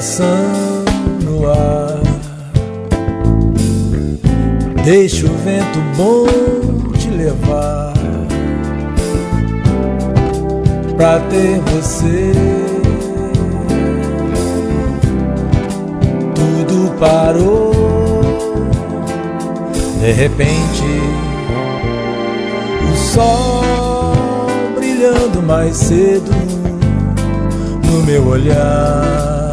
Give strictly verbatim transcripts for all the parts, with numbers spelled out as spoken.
coração no ar. Deixa o vento bom te levar pra ter você. Tudo parou de repente, o sol brilhando mais cedo no meu olhar.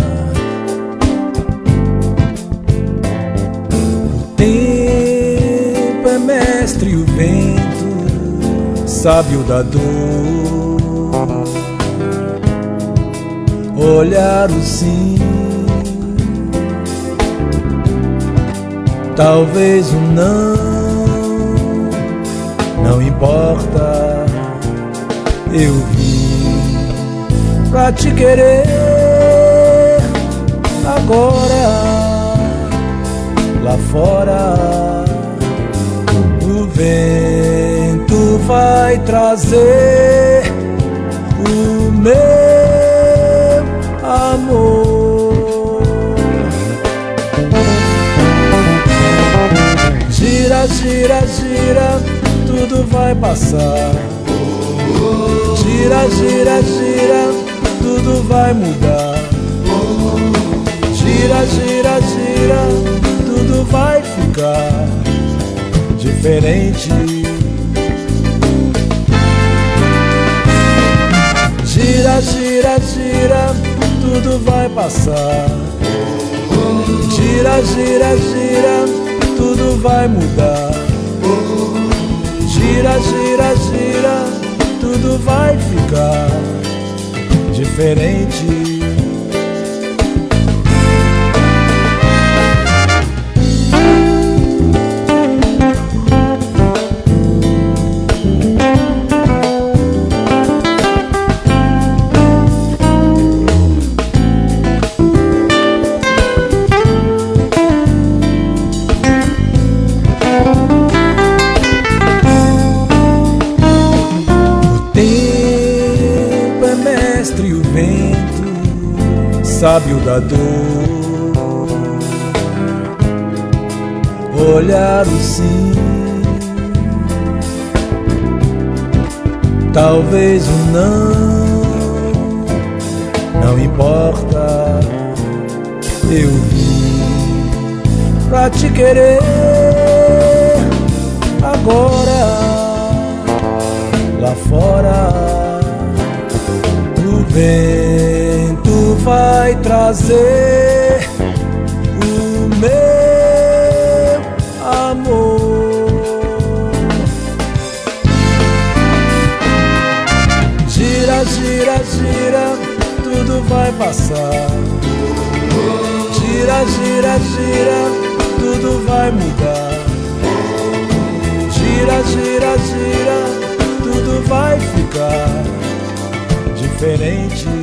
O tempo é mestre e o vento sábio da dor. Olhar o sim, talvez o não, não importa. Eu vim pra te querer agora. Lá fora o vento vai trazer o meu amor. Gira, gira, gira, tudo vai passar. Gira, gira, gira, tudo vai mudar. Gira, gira, gira, tudo vai ficar diferente. Gira, gira, gira, tudo vai passar. Gira, gira, gira, tudo vai mudar. Gira, gira, gira, tudo vai ficar diferente. E o vento sábio da dor. Olhar o sim, talvez o não, não importa. Eu vim pra te querer agora. Lá fora o vento vai trazer o meu amor. Gira, gira, gira, tudo vai passar. Gira, gira, gira, tudo vai mudar. Gira, gira, gira, tudo vai ficar diferente.